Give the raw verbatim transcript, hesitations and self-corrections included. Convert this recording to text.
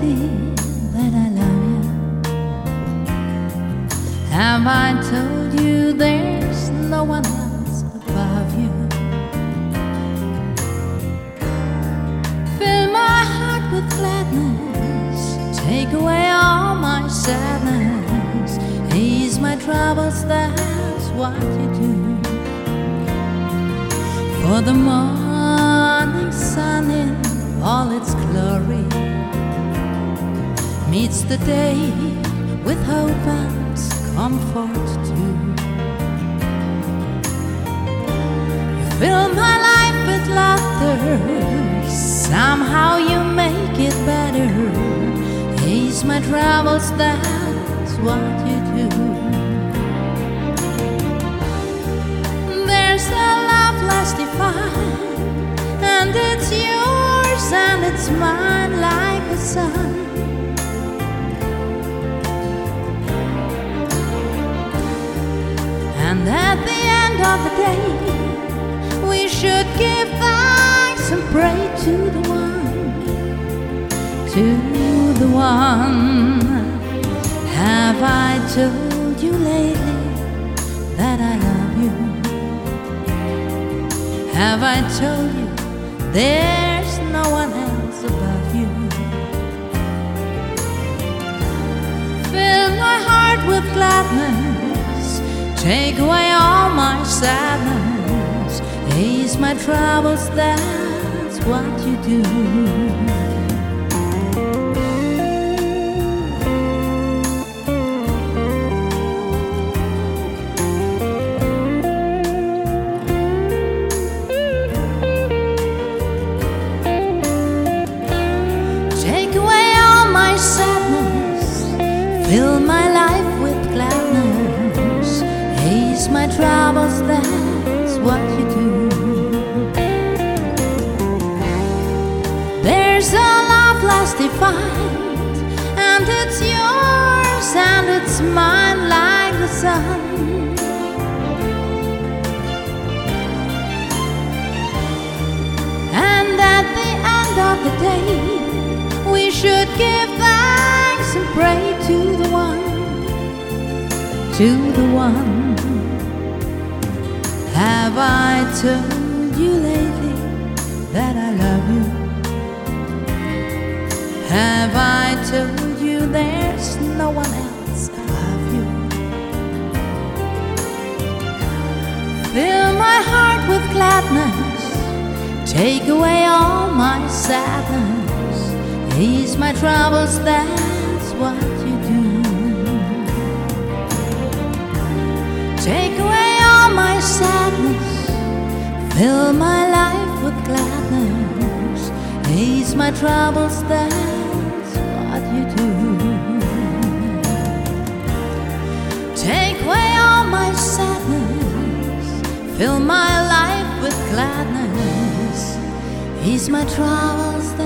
lately that I love you? Have I told you there's no one else above you? Fill my heart with gladness, take away all my sadness, ease my troubles, that's what you do. For the morning sun in all its glory meets the day with hope and comfort too. You fill my life with laughter, somehow you make it better, ease my troubles, that's what you do. There's a love less defined, and it's yours and it's mine like the sun. And at the end of the day, we should give thanks and pray to the one, to the one. Have I told you lately that I love you? Have I told you there's no one else above you? Fill my heart with gladness, take away all my sadness, ease my troubles, that's what you do. Fill my life with gladness, ease my troubles, that's what you do. There's a love less defined, and it's yours and it's mine like the sun. And at the end of the day, we should give thanks and pray to the one, to the one. Have I told you lately that I love you? Have I told you there's no one else above you? Fill my heart with gladness, take away all my sadness, ease my troubles, that's what you do. Take away all my sadness, fill my life with gladness, ease my troubles, that's what you do. Take away all my sadness, fill my life with gladness, ease my troubles,